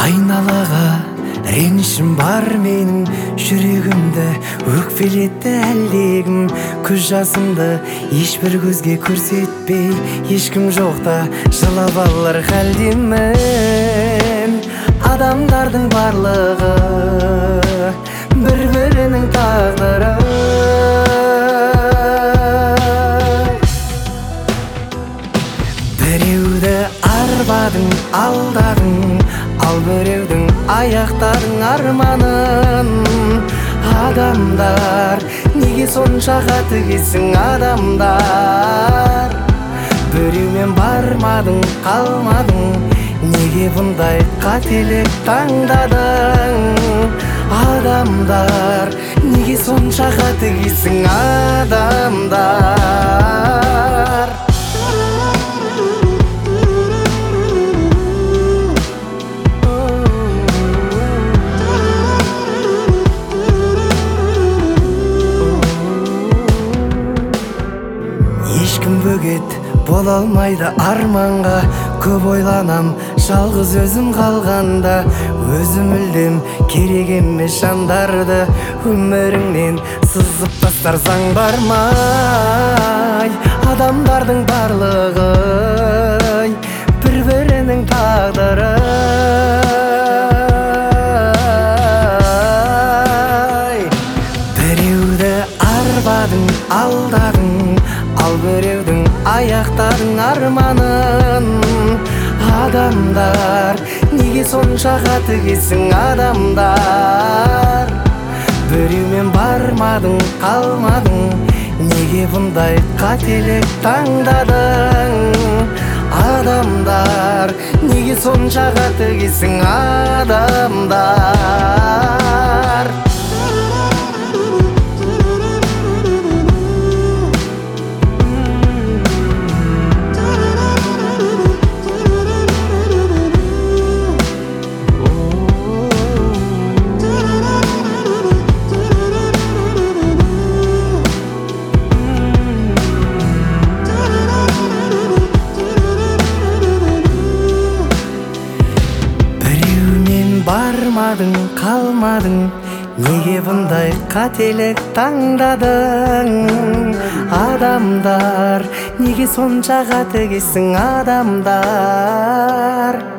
Айналаға ренішім бар менің, жүрегімді өкпелетті әлдегім. Көз жасымды ешбір көзге көрсетпей, ешкім жоқта жылап алар халдемін. Адамдардың барлығы бір-бірінің тағдыры. Біреуді арбадың, алдадың, ал біреудің аяқтадың арманын. Адамдар, неге сонша қатыгезсің адамдар? Біреумен бармадың, қалмадың, неге бұндай қателік таңдадың? Адамдар, неге сонша қатыгезсің адамдар? Ешкім бөгет бола алмайды арманға. Көп ойланам жалғыз өзім қалғанда. Өзім мүлдем керек емес жандарды өміріңнен сызып тастарсаң бармай. Адамдардың барлығы бір-бірінің тағдыры. Біреуді арбадың, алдадың, ал біреудің аяқтадың арманын. Адамдар, неге сонша қатыгезсің адамдар? Біреумен бармадың, қалмадың, неге бұндай қателік таңдадың? Адамдар, неге сонша қатыгезсің адамдар? Бармадың, қалмадың, неге бұндай қателік таңдадың? Адамдар, неге сонша қатыгезсің адамдар?